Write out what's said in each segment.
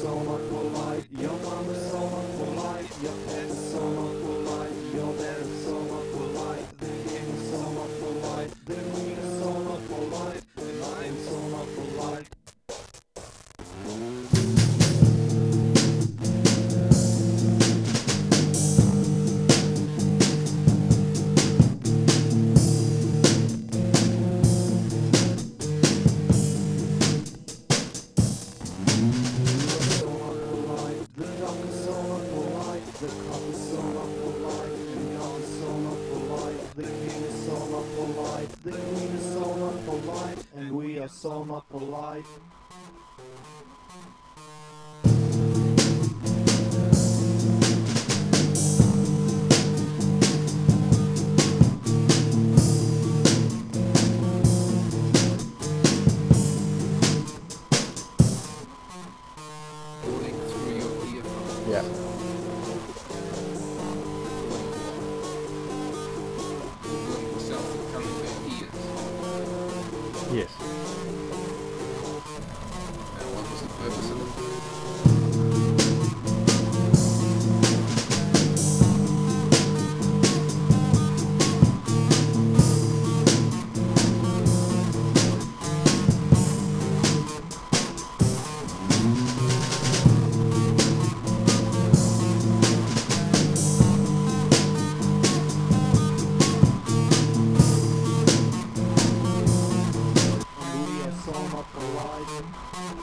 so not polite. Your mom is so not polite. Your pet is so not polite. Your dad is so not polite. The king is so not polite. The queen is so not polite. And I am so not polite. The dog is so not polite, the cop is so not polite, and God is so not polite, the king is so not polite, the queen is so not polite, and we are so not polite. Rolling through your earphones. Yeah. Feeling the sounds that come in their ears. Yes. And what was the purpose of it? And we are so not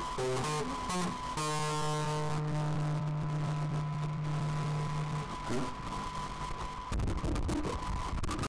polite.